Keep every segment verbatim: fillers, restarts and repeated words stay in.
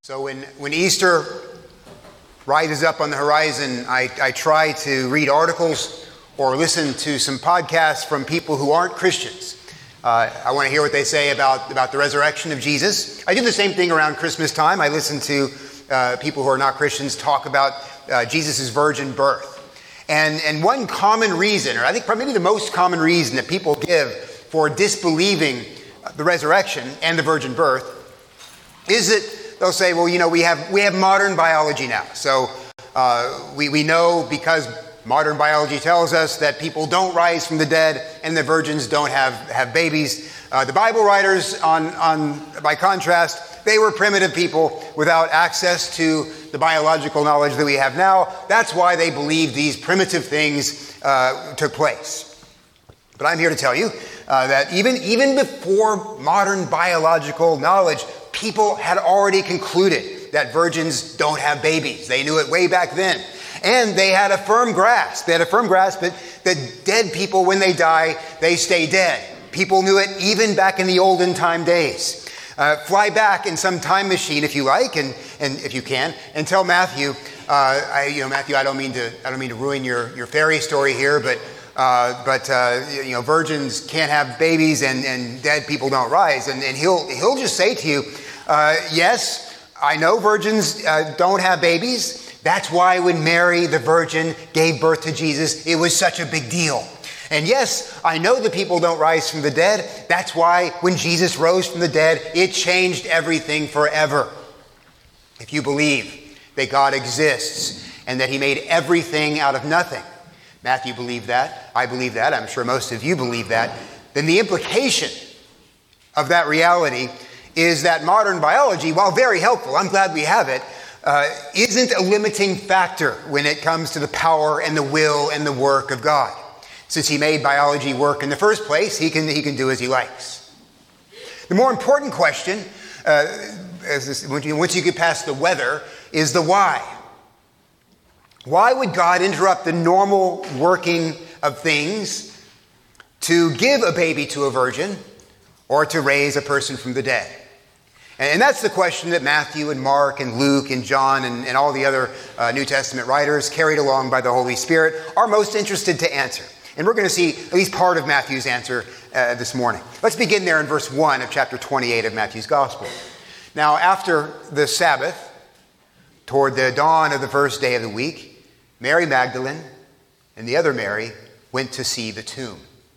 So when, when Easter rises up on the horizon, I, I try to read articles or listen to some podcasts from people who aren't Christians. Uh, I want to hear what they say about, about the resurrection of Jesus. I do the same thing around Christmas time. I listen to uh, people who are not Christians talk about uh, Jesus' virgin birth. And, and one common reason, or I think maybe the most common reason that people give for disbelieving the resurrection and the virgin birth is that they'll say, well, you know, we have we have modern biology now. So uh, we, we know because modern biology tells us that people don't rise from the dead and the virgins don't have, have babies. Uh, the Bible writers, on, on by contrast, they were primitive people without access to the biological knowledge that we have now. That's why they believed these primitive things uh, took place. But I'm here to tell you uh, that even, even before modern biological knowledge, people had already concluded that virgins don't have babies. They knew it way back then. And they had a firm grasp. They had a firm grasp that, that dead people, when they die, they stay dead. People knew it even back in the olden time days. Uh, fly back in some time machine, if you like, and, and if you can, and tell Matthew, uh, I, you know, Matthew, I don't mean to, I don't mean to ruin your, your fairy story here, but Uh, but, uh, you know, virgins can't have babies and, and dead people don't rise. And, and he'll he'll just say to you, uh, yes, I know virgins uh, don't have babies. That's why when Mary, the virgin, gave birth to Jesus, it was such a big deal. And yes, I know that people don't rise from the dead. That's why when Jesus rose from the dead, it changed everything forever. If you believe that God exists and that he made everything out of nothing, Matthew believed that. I believe that. I'm sure most of you believe that. Then the implication of that reality is that modern biology, while very helpful, I'm glad we have it, uh, isn't a limiting factor when it comes to the power and the will and the work of God. Since he made biology work in the first place, he can, he can do as he likes. The more important question, uh, as this, once you get past the whether, is the why. Why would God interrupt the normal working of things to give a baby to a virgin or to raise a person from the dead? And that's the question that Matthew and Mark and Luke and John and, and all the other uh, New Testament writers, carried along by the Holy Spirit, are most interested to answer. And we're going to see at least part of Matthew's answer uh, this morning. Let's begin there in verse one of chapter twenty-eight of Matthew's Gospel. Now, after the Sabbath, toward the dawn of the first day of the week, Mary Magdalene and the other Mary went to see the tomb.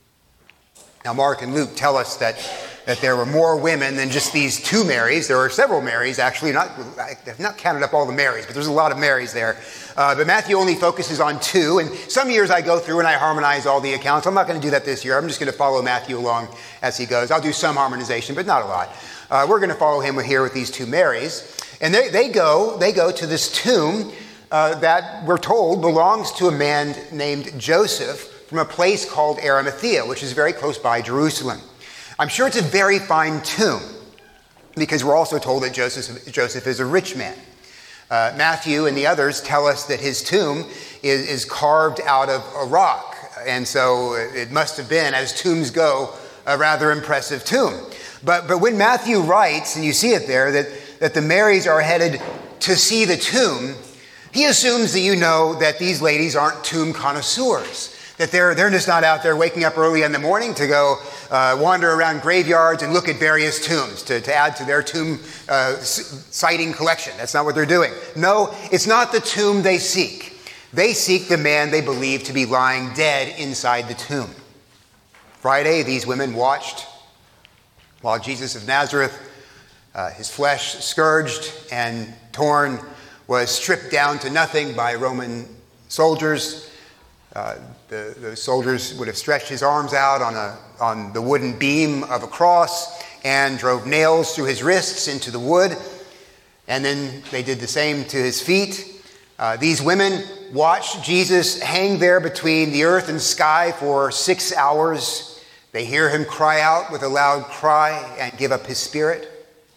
Now, Mark and Luke tell us that, that there were more women than just these two Marys. There were several Marys, actually. Not, I've not counted up all the Marys, but there's a lot of Marys there. Uh, but Matthew only focuses on two. And some years I go through and I harmonize all the accounts. I'm not going to do that this year. I'm just going to follow Matthew along as he goes. I'll do some harmonization, but not a lot. Uh, we're going to follow him here with these two Marys. And they, they go, they go to this tomb Uh, that we're told belongs to a man named Joseph from a place called Arimathea, which is very close by Jerusalem. I'm sure it's a very fine tomb because we're also told that Joseph, Joseph is a rich man. Uh, Matthew and the others tell us that his tomb is, is carved out of a rock. And so it must have been, as tombs go, a rather impressive tomb. But, but when Matthew writes, and you see it there, that, that the Marys are headed to see the tomb, he assumes that you know that these ladies aren't tomb connoisseurs, that they're, they're just not out there waking up early in the morning to go uh, wander around graveyards and look at various tombs to, to add to their tomb uh, sighting collection. That's not what they're doing. No, it's not the tomb they seek. They seek the man they believe to be lying dead inside the tomb. Friday, these women watched while Jesus of Nazareth, uh, his flesh scourged and torn, was stripped down to nothing by Roman soldiers. Uh, the, the soldiers would have stretched his arms out on, a, on the wooden beam of a cross and drove nails through his wrists into the wood. And then they did the same to his feet. Uh, these women watched Jesus hang there between the earth and sky for six hours. They hear him cry out with a loud cry and give up his spirit.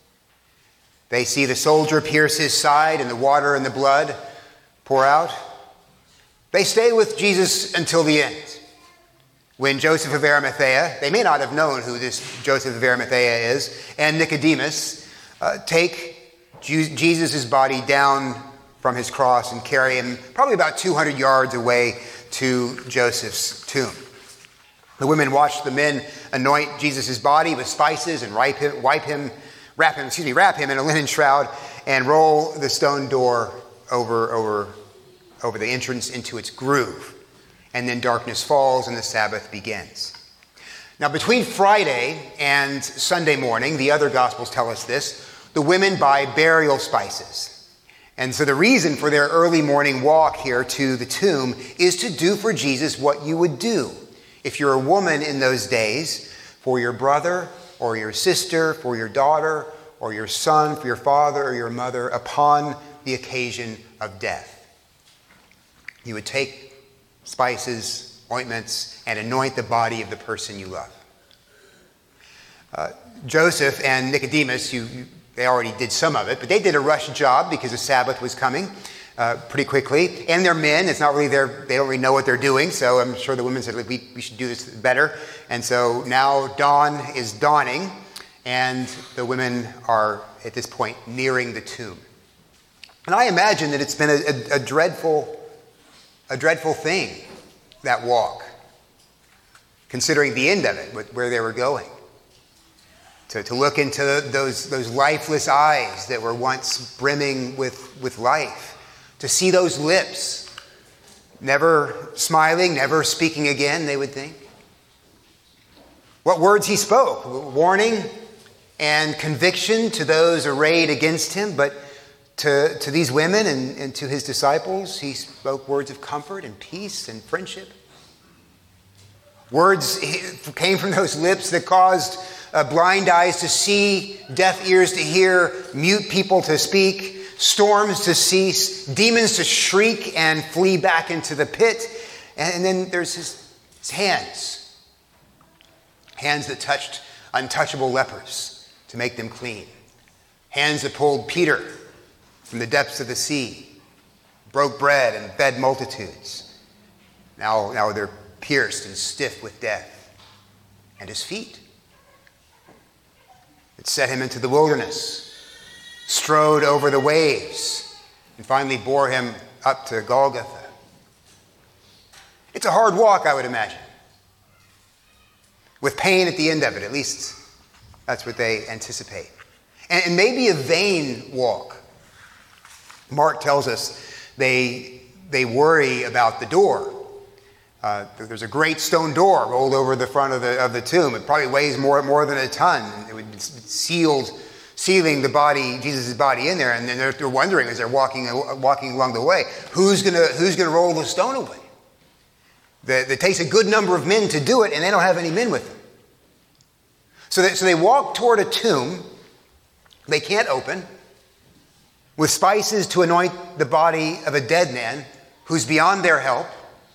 They see the soldier pierce his side and the water and the blood pour out. They stay with Jesus until the end. When Joseph of Arimathea, they may not have known who this Joseph of Arimathea is, and Nicodemus uh, take Jesus' body down from his cross and carry him probably about two hundred yards away to Joseph's tomb. The women watched the men anoint Jesus' body with spices and wipe him, wipe him, wrap him, excuse me, wrap him in a linen shroud and roll the stone door over, over, over the entrance into its groove. And then darkness falls and the Sabbath begins. Now, between Friday and Sunday morning, the other Gospels tell us this, the women buy burial spices. And so the reason for their early morning walk here to the tomb is to do for Jesus what you would do if you're a woman in those days for your brother or your sister, for your daughter or your son, for your father or your mother upon the occasion of death. You would take spices, ointments, and anoint the body of the person you love. Uh, Joseph and Nicodemus, you, you, they already did some of it, but they did a rush job because the Sabbath was coming uh, pretty quickly. And they're men. It's not really their, they don't really know what they're doing. So I'm sure the women said, we, we should do this better. And so now dawn is dawning, and the women are at this point nearing the tomb. And I imagine that it's been a, a, a dreadful, a dreadful thing, that walk, considering the end of it, where they were going. To, to look into those, those lifeless eyes that were once brimming with, with life. To see those lips, never smiling, never speaking again, they would think. What words he spoke, warning and conviction to those arrayed against him, but to, to these women and, and to his disciples, he spoke words of comfort and peace and friendship. Words came from those lips that caused uh, blind eyes to see, deaf ears to hear, mute people to speak, storms to cease, demons to shriek and flee back into the pit. And, and then there's his, his hands. Hands that touched untouchable lepers to make them clean. Hands that pulled Peter from the depths of the sea, broke bread and fed multitudes. Now, now they're pierced and stiff with death. And his feet. It set him into the wilderness, strode over the waves, and finally bore him up to Golgotha. It's a hard walk, I would imagine, with pain at the end of it. At least that's what they anticipate. And, and maybe a vain walk. Mark tells us they, they worry about the door. Uh, there's a great stone door rolled over the front of the of the tomb. It probably weighs more more than a ton. It would be sealed, sealing the body, Jesus' body in there. And then they're, they're wondering as they're walking walking along the way, who's gonna who's gonna roll the stone away? The, it takes a good number of men to do it, and they don't have any men with them. So they, so they walk toward a tomb they can't open, with spices to anoint the body of a dead man who's beyond their help.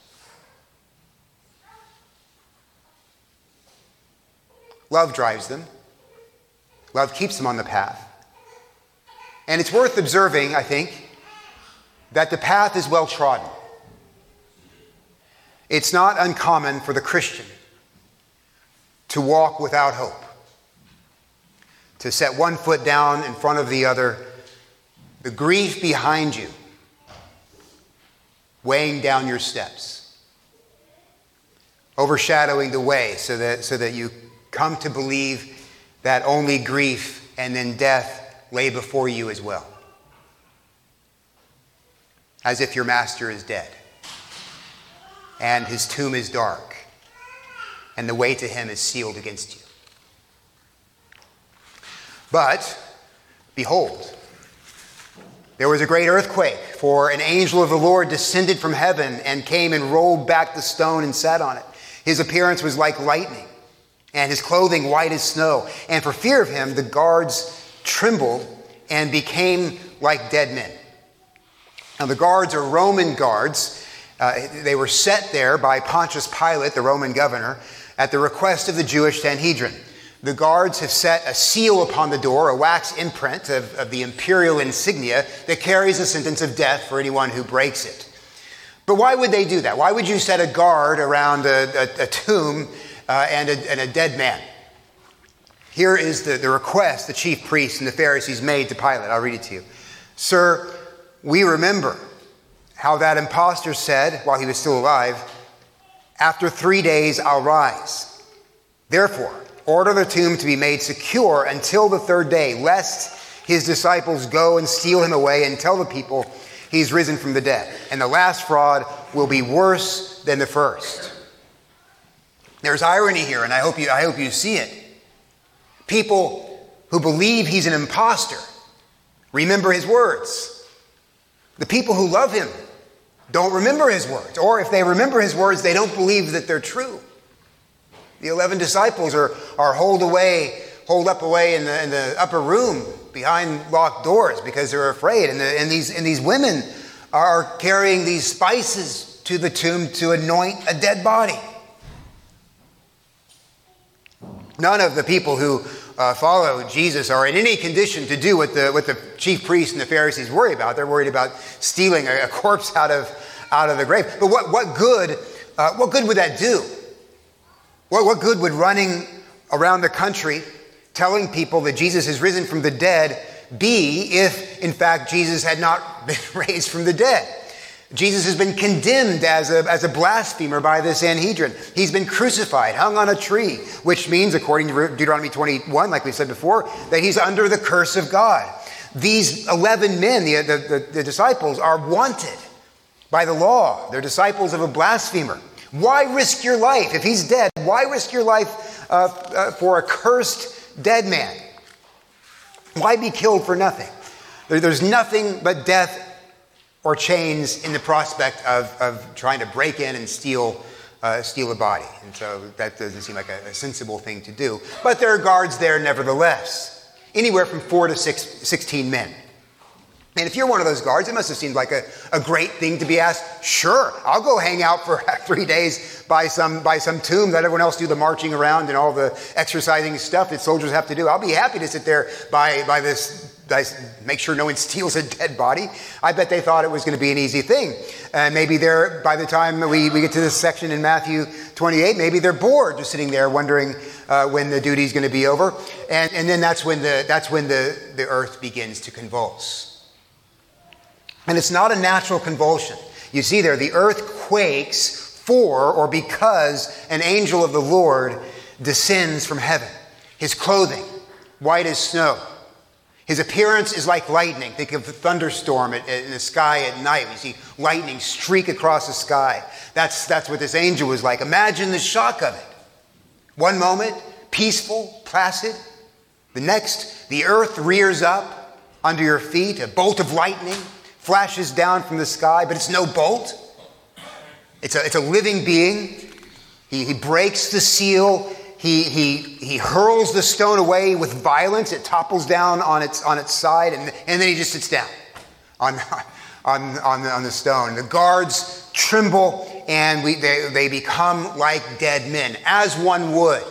Love drives them. Love keeps them on the path. And it's worth observing, I think, that the path is well trodden. It's not uncommon for the Christian to walk without hope, to set one foot down in front of the other, the grief behind you weighing down your steps, overshadowing the way so that, so that you come to believe that only grief and then death lay before you as well. As if your master is dead and his tomb is dark and the way to him is sealed against you. But behold, there was a great earthquake, for an angel of the Lord descended from heaven and came and rolled back the stone and sat on it. His appearance was like lightning, and his clothing white as snow. And for fear of him, the guards trembled and became like dead men. Now, the guards are Roman guards. Uh, they were set there by Pontius Pilate, the Roman governor, at the request of the Jewish Sanhedrin. The guards have set a seal upon the door, a wax imprint of, of the imperial insignia that carries a sentence of death for anyone who breaks it. But why would they do that? Why would you set a guard around a, a, a tomb Uh, and, a, and a dead man? Here is the, the request the chief priests and the Pharisees made to Pilate. I'll read it to you. Sir, we remember how that impostor said while he was still alive, after three days I'll rise. Therefore, order the tomb to be made secure until the third day, lest his disciples go and steal him away and tell the people he's risen from the dead. And the last fraud will be worse than the first. There's irony here, and I hope you, I hope you see it. People who believe he's an impostor remember his words. The people who love him don't remember his words. Or if they remember his words, they don't believe that they're true. The eleven disciples are, are holed away, holed up away in the, in the upper room behind locked doors because they're afraid. And, the, and, these, and these women are carrying these spices to the tomb to anoint a dead body. None of the people who uh, follow Jesus are in any condition to do what the, what the chief priests and the Pharisees worry about. They're worried about stealing a, a corpse out of, out of the grave. But what, what good, uh, what good would that do? What, what good would running around the country telling people that Jesus is risen from the dead be if, in fact, Jesus had not been raised from the dead? Jesus has been condemned as a, as a blasphemer by the Sanhedrin. He's been crucified, hung on a tree, which means, according to Deuteronomy twenty-one, like we said before, that he's under the curse of God. These eleven men, the, the, the, the disciples, are wanted by the law. They're disciples of a blasphemer. Why risk your life? If he's dead, why risk your life uh, uh, for a cursed dead man? Why be killed for nothing? There, there's nothing but death or chains in the prospect of, of trying to break in and steal uh, steal a body. And so that doesn't seem like a, a sensible thing to do. But there are guards there nevertheless, anywhere from four to six, sixteen men. And if you're one of those guards, it must have seemed like a, a great thing to be asked, sure, I'll go hang out for three days by some by some tomb, let everyone else do the marching around and all the exercising stuff that soldiers have to do. I'll be happy to sit there by, by this, by, make sure no one steals a dead body. I bet they thought it was going to be an easy thing. And maybe they're, by the time we, we get to this section in Matthew twenty-eight, maybe they're bored just sitting there wondering uh, when the duty's going to be over. And, and then that's when the that's when the, the earth begins to convulse. And it's not a natural convulsion. You see there, the earth quakes for or because an angel of the Lord descends from heaven. His clothing, white as snow. His appearance is like lightning. Think of a thunderstorm in the sky at night. You see lightning streak across the sky. That's, that's what this angel was like. Imagine the shock of it. One moment, peaceful, placid. The next, the earth rears up under your feet, a bolt of lightning flashes down from the sky, but it's no bolt. It's a, it's a living being. He, he breaks the seal. He, he, he hurls the stone away with violence. It topples down on its, on its side, and, and then he just sits down on, on, on, the, on the stone. The guards tremble, and we, they, they become like dead men, as one would.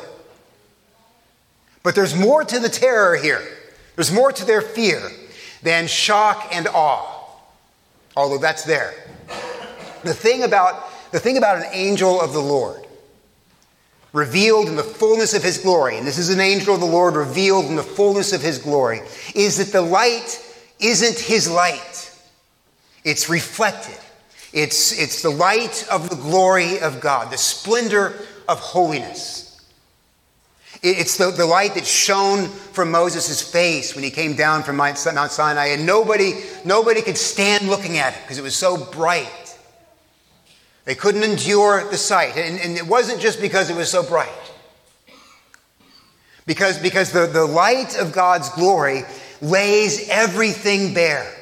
But there's more to the terror here. There's more to their fear than shock and awe. Although that's there. The thing about, the thing about an angel of the Lord, revealed in the fullness of his glory, and this is an angel of the Lord revealed in the fullness of his glory, is that the light isn't his light. It's reflected. It's, it's the light of the glory of God, the splendor of holiness. It's the, the light that shone from Moses' face when he came down from Mount Sinai, and nobody, nobody could stand looking at it because it was so bright. They couldn't endure the sight. And, and it wasn't just because it was so bright. Because, because the, the light of God's glory lays everything bare.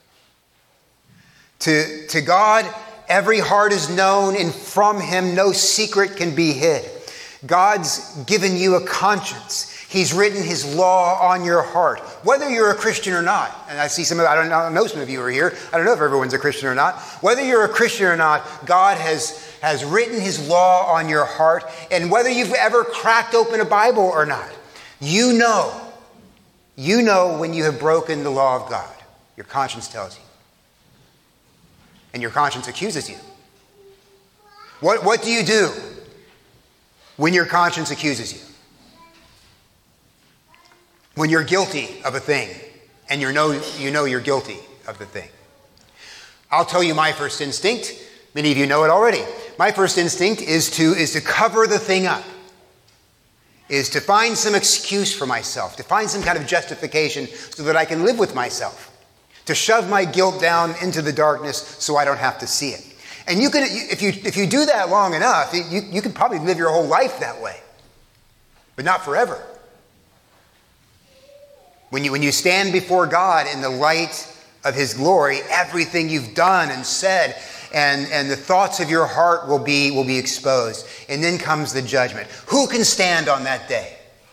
To, to God, every heart is known, and from him no secret can be hid. God's given you a conscience. He's written his law on your heart, whether you're a Christian or not. And I see some of, I don't know, some of you are here. I don't know if everyone's a Christian or not. Whether you're a Christian or not, God has, has written his law on your heart. And whether you've ever cracked open a Bible or not, you know, you know when you have broken the law of God. Your conscience tells you. And your conscience accuses you. What, what do you do when your conscience accuses you? when you're guilty of a thing and you know, you know you're guilty of the thing. I'll tell you my first instinct. Many of you know it already. My first instinct is to, is to cover the thing up, is to find some excuse for myself, to find some kind of justification so that I can live with myself, to shove my guilt down into the darkness so I don't have to see it. And you can, if you, if you do that long enough, you, you can probably live your whole life that way, but not forever. When you, when you stand before God in the light of his glory, everything you've done and said and, and the thoughts of your heart will be, will be exposed. And then comes the judgment. Who can stand on that day?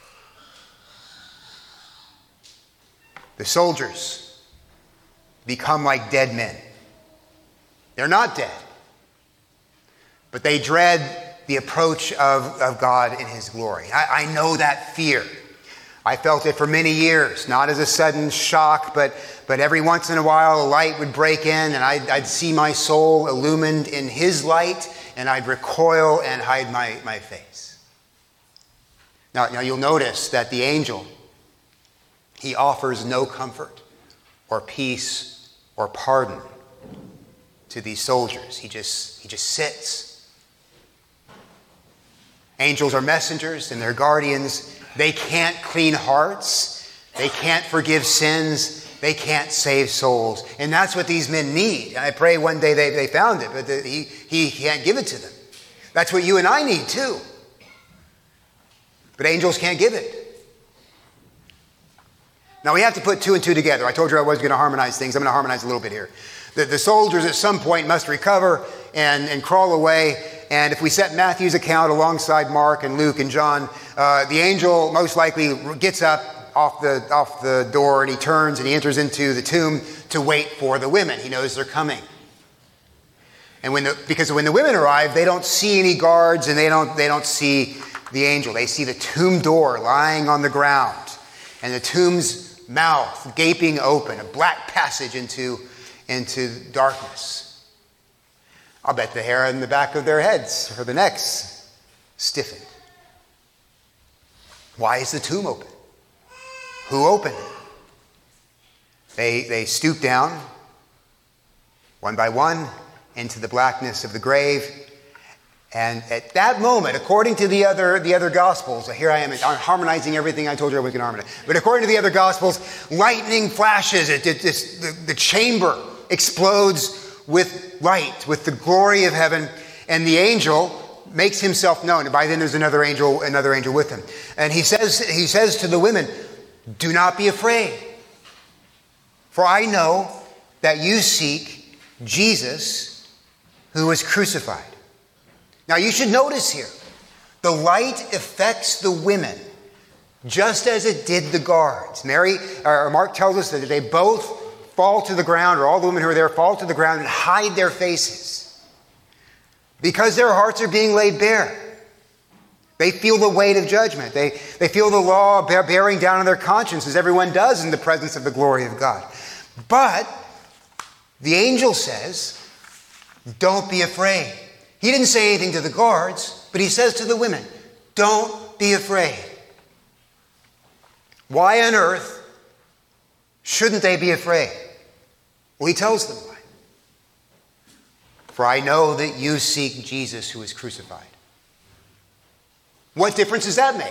The soldiers become like dead men. They're not dead, but they dread the approach of, of God in his glory. I, I know that fear. I felt it for many years, not as a sudden shock, but, but every once in a while a light would break in and I'd, I'd see my soul illumined in his light and I'd recoil and hide my, my face. Now, now you'll notice that the angel, he offers no comfort or peace or pardon to these soldiers. He just, he just sits. Angels are messengers and they're guardians. They can't clean hearts. They can't forgive sins. They can't save souls. And that's what these men need. And I pray one day they, they found it, but the, he, he can't give it to them. That's what you and I need too. But angels can't give it. Now we have to put two and two together. I told you I was going to harmonize things. I'm going to harmonize a little bit here. The, the soldiers at some point must recover and, and crawl away. And if we set Matthew's account alongside Mark and Luke and John, uh, the angel most likely gets up off the, off the door and he turns and he enters into the tomb to wait for the women. He knows they're coming. And when the, because when the women arrive, they don't see any guards and they don't, they don't see the angel. They see the tomb door lying on the ground and the tomb's mouth gaping open, a black passage into, into darkness. I'll bet the hair on the back of their heads or the necks stiffened. Why is the tomb open? Who opened it? They, they stoop down, one by one, into the blackness of the grave. And at that moment, according to the other, the other Gospels, here I am I'm harmonizing everything I told you I was going to harmonize. But according to the other Gospels, lightning flashes. It, it, it's, the, the chamber explodes with light, with the glory of heaven, and the angel makes himself known. And by then there's another angel, another angel with him. And he says, he says to the women, "Do not be afraid, for I know that you seek Jesus who was crucified." Now you should notice here, the light affects the women just as it did the guards. Mary, or Mark tells us that they both fall to the ground, or all the women who are there fall to the ground and hide their faces because their hearts are being laid bare. They feel the weight of judgment. They, they feel the law bearing down on their conscience, as everyone does in the presence of the glory of God. But the angel says, don't be afraid. He didn't say anything to the guards, but he says to the women, don't be afraid. Why on earth shouldn't they be afraid? Well, he tells them why. For I know that you seek Jesus who was crucified. What difference does that make?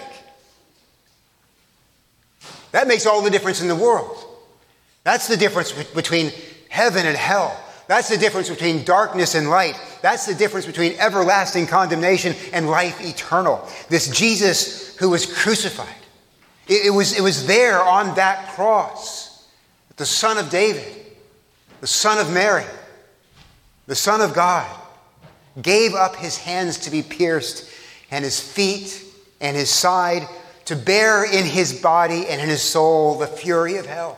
That makes all the difference in the world. That's the difference between heaven and hell. That's the difference between darkness and light. That's the difference between everlasting condemnation and life eternal. This Jesus who was crucified. It, it was, it was there on that cross. The Son of David, the Son of Mary, the Son of God, gave up his hands to be pierced and his feet and his side to bear in his body and in his soul the fury of hell.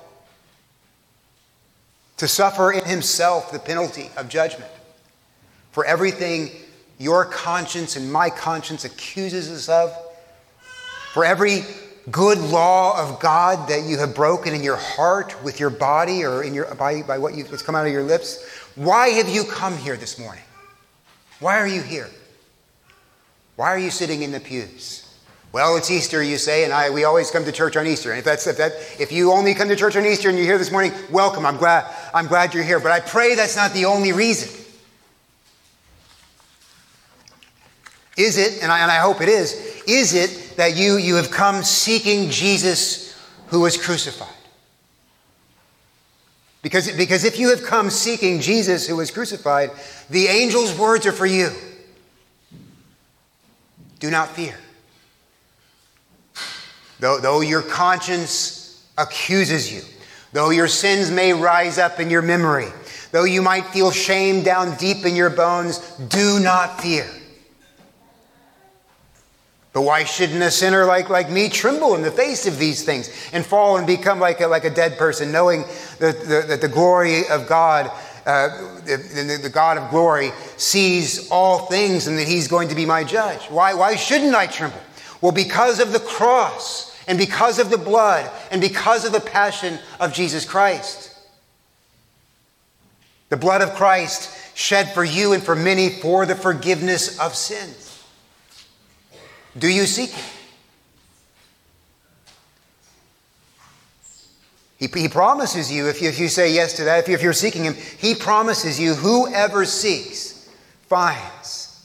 To suffer in himself the penalty of judgment for everything your conscience and my conscience accuses us of, for every good law of God that you have broken in your heart, with your body, or in your by, by what you've, what's come out of your lips. Why have you come here this morning? Why are you here? Why are you sitting in the pews? Well, it's Easter, you say, and I we always come to church on Easter. And if that's if that if you only come to church on Easter and you're here this morning, welcome. I'm glad I'm glad you're here. But I pray that's not the only reason. Is it, and I, and I hope it is, is it that you, you have come seeking Jesus who was crucified? Because, because if you have come seeking Jesus who was crucified, the angel's words are for you. Do not fear. Though, though your conscience accuses you, though your sins may rise up in your memory, though you might feel shame down deep in your bones, do not fear. But why shouldn't a sinner like, like me tremble in the face of these things and fall and become like a, like a dead person, knowing that the, that the glory of God, uh, the, the God of glory, sees all things and that he's going to be my judge? Why, why shouldn't I tremble? Well, because of the cross and because of the blood and because of the passion of Jesus Christ. The blood of Christ shed for you and for many for the forgiveness of sins. Do you seek him? He, he promises you, if you, if you say yes to that, if, you, if you're seeking him, he promises you, whoever seeks finds.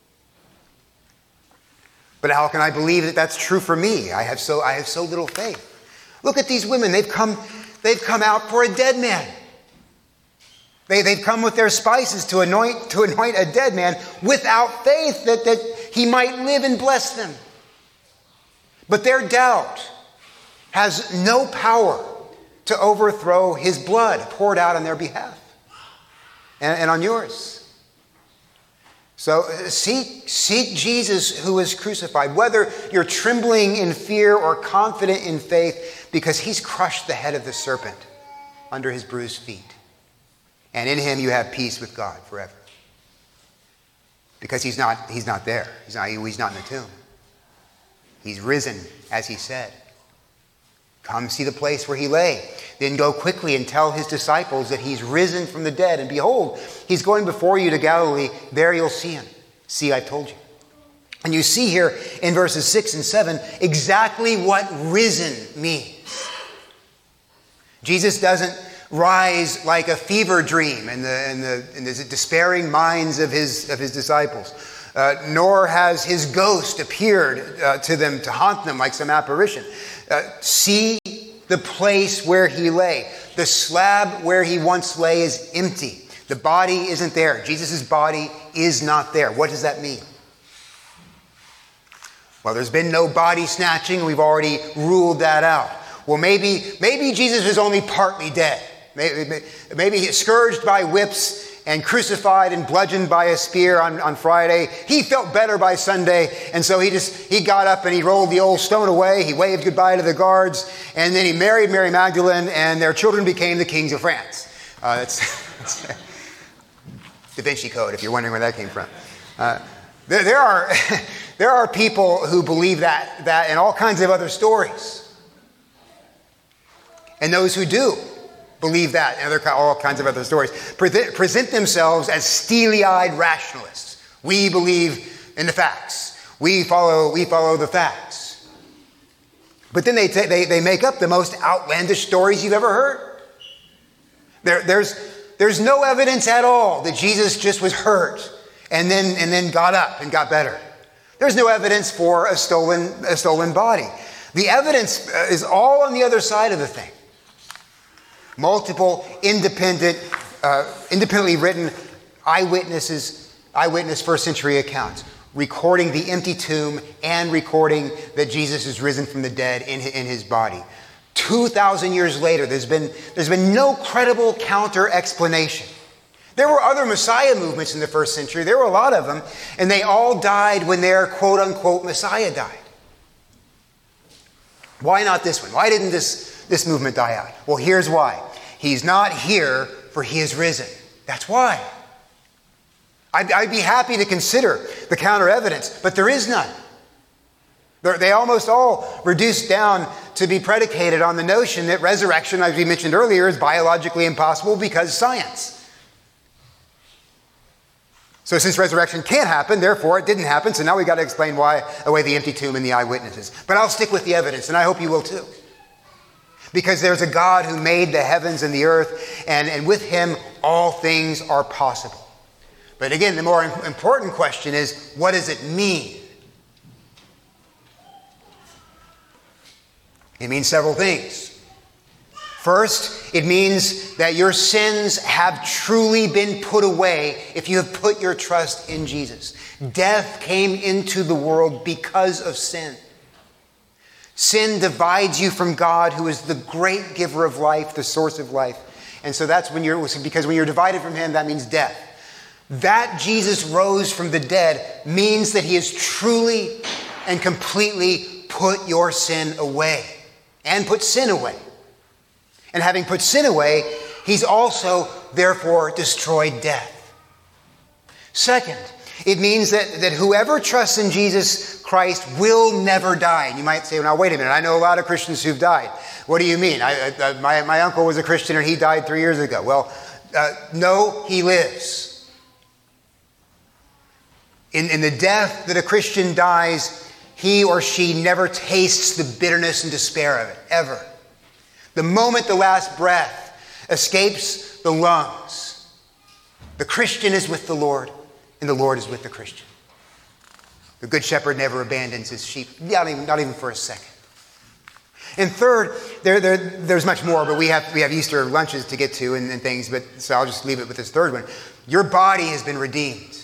But how can I believe that that's true for me? I have so I have so little faith. Look at these women. They've come, they've come out for a dead man. They, they've come with their spices to anoint, to anoint a dead man without faith that, that he might live and bless them. But their doubt has no power to overthrow his blood poured out on their behalf and, and on yours. So seek, seek Jesus who is crucified, whether you're trembling in fear or confident in faith, because he's crushed the head of the serpent under his bruised feet. And in him you have peace with God forever. Because he's not, he's not there. He's not, he's not in the tomb. He's risen, as he said. Come see the place where he lay. Then go quickly and tell his disciples that he's risen from the dead. And behold, he's going before you to Galilee. There you'll see him. See, I've told you. And you see here in verses six and seven exactly what risen means. Jesus doesn't rise like a fever dream in the, in the, in the despairing minds of his, of his disciples. Uh, nor has his ghost appeared uh, to them to haunt them like some apparition. Uh, see the place where he lay. The slab where he once lay is empty. The body isn't there. Jesus' body is not there. What does that mean? Well, there's been no body snatching. We've already ruled that out. Well, maybe, maybe Jesus was only partly dead. Maybe, maybe scourged by whips and crucified and bludgeoned by a spear on, on Friday. He felt better by Sunday, and so he just he got up and he rolled the old stone away. He waved goodbye to the guards, and then he married Mary Magdalene, and their children became the kings of France. Uh, that's, that's Da Vinci Code, if you're wondering where that came from. Uh, there, there are there are people who believe that that and all kinds of other stories, and those who do believe that, and other, all kinds of other stories, present, present themselves as steely-eyed rationalists. We believe in the facts. We follow, we follow the facts. But then they, t- they, they make up the most outlandish stories you've ever heard. There, there's, there's no evidence at all that Jesus just was hurt and then, and then got up and got better. There's no evidence for a stolen, a stolen body. The evidence is all on the other side of the thing. Multiple independent, uh, independently written eyewitnesses, eyewitness first century accounts, recording the empty tomb and recording that Jesus is risen from the dead in, in his body. Two thousand years later, there's been, there's been no credible counter explanation. There were other Messiah movements in the first century. There were a lot of them, and they all died when their quote unquote Messiah died. Why not this one? Why didn't this, this movement die out? Well, here's why. He's not here, for he is risen. That's why. I'd, I'd be happy to consider the counter evidence, but there is none. They're, they almost all reduce down to be predicated on the notion that resurrection, as we mentioned earlier, is biologically impossible because science. So since resurrection can't happen, therefore it didn't happen, so now we've got to explain why away the empty tomb and the eyewitnesses. But I'll stick with the evidence, and I hope you will too. Because there's a God who made the heavens and the earth, and, and with him all things are possible. But again, the more important question is, what does it mean? It means several things. First, it means that your sins have truly been put away if you have put your trust in Jesus. Death came into the world because of sin. Sin divides you from God, who is the great giver of life, the source of life. And so that's when you're, because when you're divided from him, that means death. That Jesus rose from the dead means that he has truly and completely put your sin away and put sin away. And having put sin away, he's also, therefore, destroyed death. Second, it means that, that whoever trusts in Jesus Christ will never die. And you might say, well, now, wait a minute. I know a lot of Christians who've died. What do you mean? I, I, my, my uncle was a Christian and he died three years ago. Well, uh, no, he lives. In, in the death that a Christian dies, he or she never tastes the bitterness and despair of it, ever. The moment the last breath escapes the lungs, the Christian is with the Lord, and the Lord is with the Christian. The Good Shepherd never abandons his sheep, not even, not even for a second. And third, there, there, there's much more, but we have, we have Easter lunches to get to and, and things, but so I'll just leave it with this third one. Your body has been redeemed.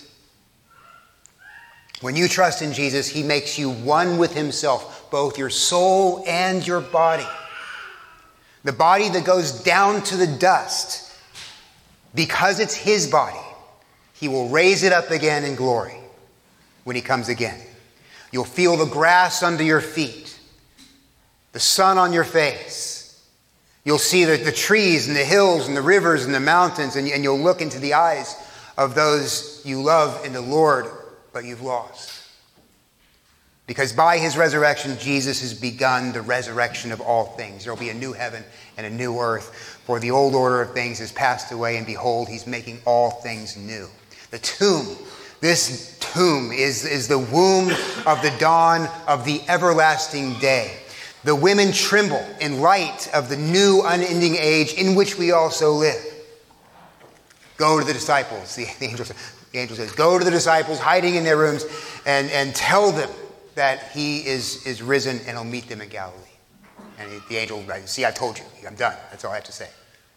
When you trust in Jesus, he makes you one with himself, both your soul and your body. The body that goes down to the dust, because it's his body, he will raise it up again in glory when he comes again. You'll feel the grass under your feet, the sun on your face. You'll see the, the trees and the hills and the rivers and the mountains, and, and you'll look into the eyes of those you love in the Lord, but you've lost. Because by his resurrection, Jesus has begun the resurrection of all things. There will be a new heaven and a new earth. For the old order of things has passed away, and behold, he's making all things new. The tomb, this tomb is, is the womb of the dawn of the everlasting day. The women tremble in light of the new unending age in which we also live. Go to the disciples, the, the, angel, the angel says, go to the disciples hiding in their rooms and, and tell them that he is, is risen and he'll meet them in Galilee. And he, the angel, see, I told you, I'm done. That's all I have to say.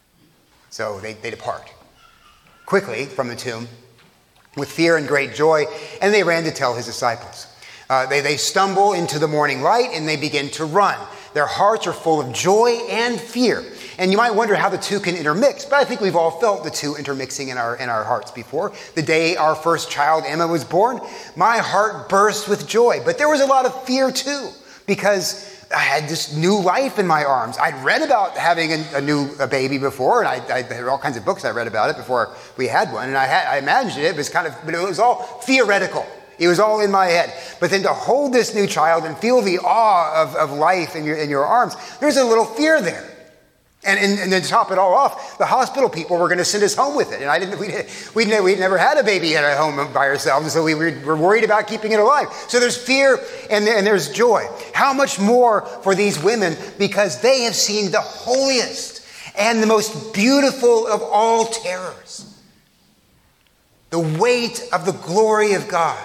So they, they depart quickly from the tomb with fear and great joy, and they ran to tell his disciples. Uh, they, they stumble into the morning light and they begin to run. Their hearts are full of joy and fear. And you might wonder how the two can intermix, but I think we've all felt the two intermixing in our, in our hearts before. The day our first child, Emma, was born, my heart burst with joy. But there was a lot of fear too, because I had this new life in my arms. I'd read about having a, a new a baby before, and I, I there were all kinds of books I read about it before we had one, and I had I imagined it. It was kind of, but it was all theoretical. It was all in my head. But then to hold this new child and feel the awe of, of life in your in your arms, there's a little fear there. And, and, and then to top it all off, the hospital people were going to send us home with it. And I didn't, we we'd, never, we'd never had a baby at home by ourselves, so we were worried about keeping it alive. So there's fear and, and there's joy. How much more for these women, because they have seen the holiest and the most beautiful of all terrors. The weight of the glory of God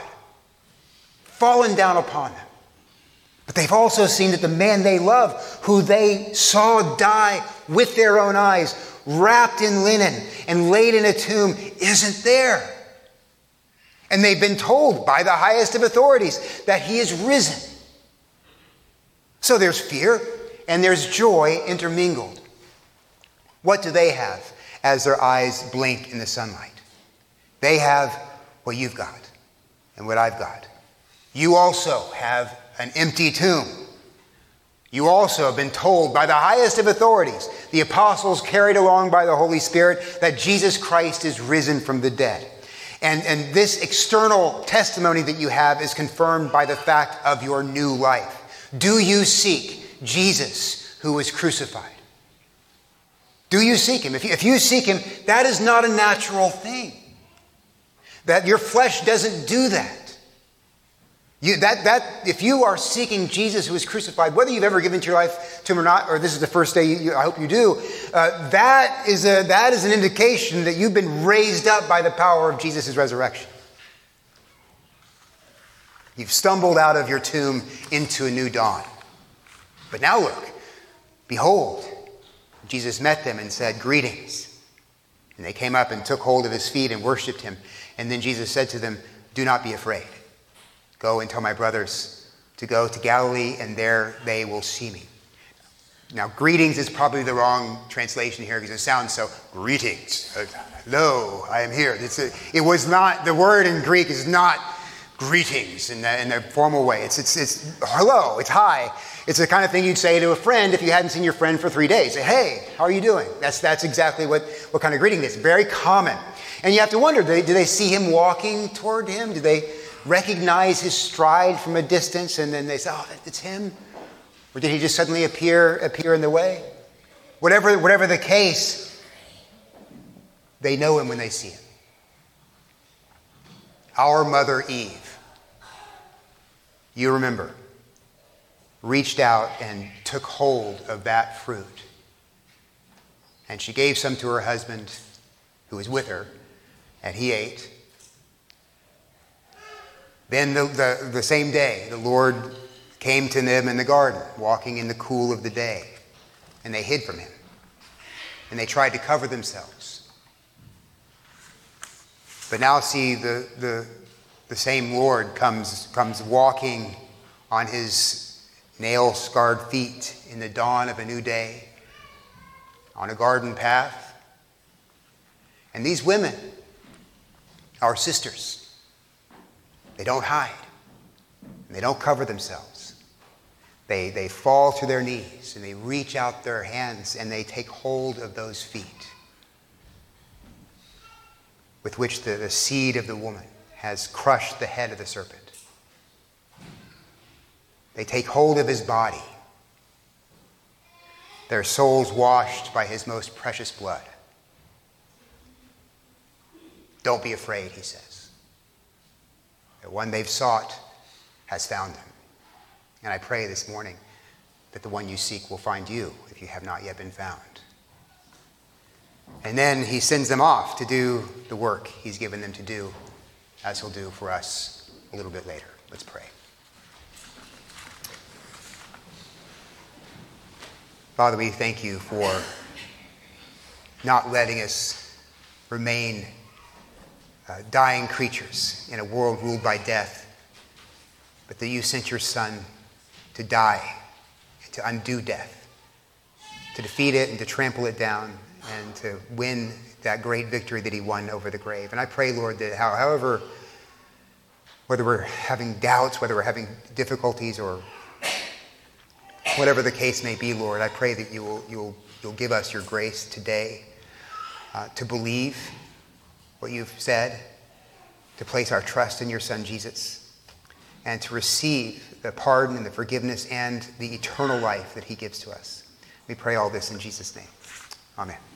fallen down upon them. But they've also seen that the man they love, who they saw die with their own eyes, wrapped in linen and laid in a tomb, isn't there. And they've been told by the highest of authorities that he is risen. So there's fear and there's joy intermingled. What do they have as their eyes blink in the sunlight? They have what you've got and what I've got. You also have an empty tomb. You also have been told by the highest of authorities, the apostles carried along by the Holy Spirit, that Jesus Christ is risen from the dead. And, and this external testimony that you have is confirmed by the fact of your new life. Do you seek Jesus who was crucified? Do you seek him? If you, if you seek him, that is not a natural thing. That your flesh doesn't do that. You, that, that, if you are seeking Jesus who was crucified, whether you've ever given to your life to him or not, or this is the first day, you, I hope you do, uh, that, is a, that is an indication that you've been raised up by the power of Jesus' resurrection. You've stumbled out of your tomb into a new dawn. But now look, behold, Jesus met them and said, "Greetings." And they came up and took hold of his feet and worshipped him. And then Jesus said to them, "Do not be afraid. Go and tell my brothers to go to Galilee, and there they will see me." Now, greetings is probably the wrong translation here because it sounds so, greetings. Hello, I am here. It's a, it was not, the word in Greek is not greetings in the, in the formal way. It's, it's, it's hello, it's hi. It's the kind of thing you'd say to a friend if you hadn't seen your friend for three days. Say, "Hey, how are you doing?" That's, that's exactly what, what kind of greeting it is. Very common. And you have to wonder, do they, do they see him walking toward him? Do they recognize his stride from a distance and then they say, "Oh, it's him"? Or did he just suddenly appear appear in the way? Whatever, whatever the case, they know him when they see him. Our mother Eve, you remember, reached out and took hold of that fruit. And she gave some to her husband who was with her, and he ate. Then the, the, the same day, the Lord came to them in the garden, walking in the cool of the day, and they hid from him. And they tried to cover themselves. But now see, the, the, the same Lord comes, comes walking on his nail-scarred feet in the dawn of a new day, on a garden path. And these women, our sisters, they don't hide. And they don't cover themselves. They, they fall to their knees and they reach out their hands and they take hold of those feet with which the, the seed of the woman has crushed the head of the serpent. They take hold of his body, their souls washed by his most precious blood. Don't be afraid, he says. The one they've sought has found them. And I pray this morning that the one you seek will find you if you have not yet been found. And then he sends them off to do the work he's given them to do, as he'll do for us a little bit later. Let's pray. Father, we thank you for not letting us remain uh, dying creatures in a world ruled by death, but that you sent your Son to die, to undo death, to defeat it and to trample it down and to win that great victory that he won over the grave. And I pray, Lord, that however, whether we're having doubts, whether we're having difficulties or whatever the case may be, Lord, I pray that you will, you'll, you'll give us your grace today uh, to believe what you've said, to place our trust in your Son, Jesus, and to receive the pardon and the forgiveness and the eternal life that he gives to us. We pray all this in Jesus' name. Amen.